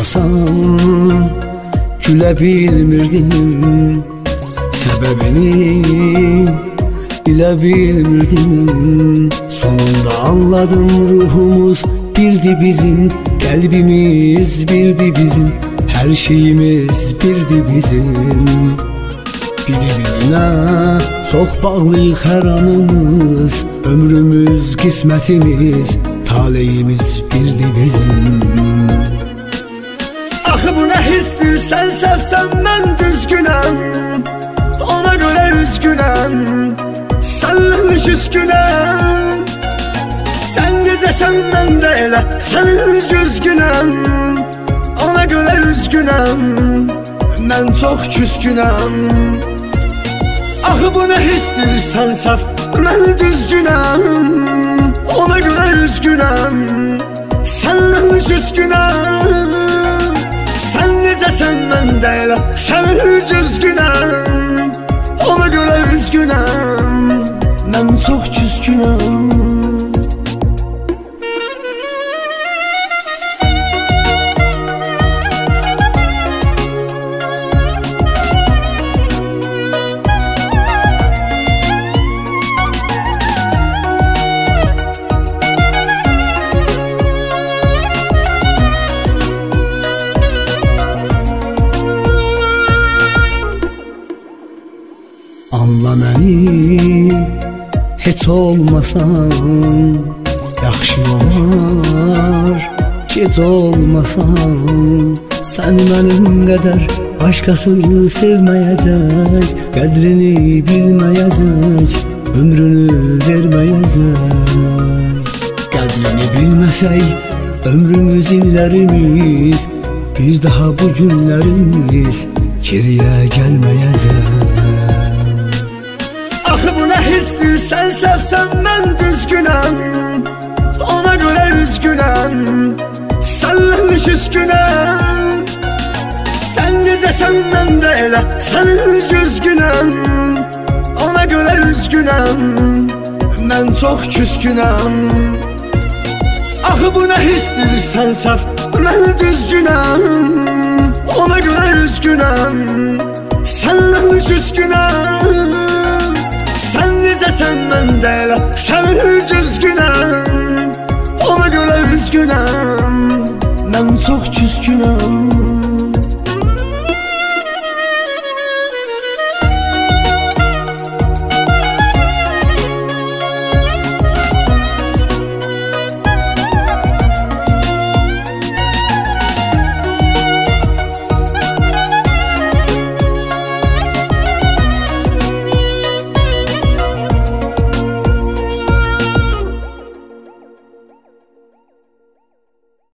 olmasan gülə bilmirdim, səbəbini bilə bilmirdim. Sonunda anladım, ruhumuz birdi bizim, qəlbimiz birdi bizim, hər şeyimiz birdi bizim. Bir-birinə çox bağlıyıq hər anımız, ömrümüz, qismətimiz, taleyimiz birdi bizim. Axı bu nə histir, sən səvsən mən düzgünəm, ona görə üzgünəm, səndən küskünəm. Sən necəsən mən də elə, sənin düzgünəm, ona görə üzgünəm, mən çox küskünəm. Axı bu nə histir, sən saf, mən düzgünəm, ona görə üzgünəm, səndən küskünəm. Sən necəsən mən də elə, sənin düzgünəm, ona görə üzgünəm, mən çox küskünəm. Anla məni, heç olmasan, yaxşı olar, gec olmasan. Səni mənim qədər başqası sevməyəcək, qədrini bilməyəcək, ömrünü verməyəcək. Qədrini bilməsək, ömrümüz, illərimiz, bir daha bu günlərimiz geriyə gəlməyəcək. Axı bu nə histir, sən səvsən mən düzgünəm, ona görə üzgünəm, səndən küskünəm. Sən necəsən mən də elə, sənin düzgünəm, ona görə üzgünəm, mən çox küskünəm. Axı bu nə histir, sən səv, mən düzgünəm, ona görə üzgünəm, səndən küskünəm. Sən necəsən mən də elə, sənin düzgünəm, ona görə üzgünəm, mən çox küskünəm.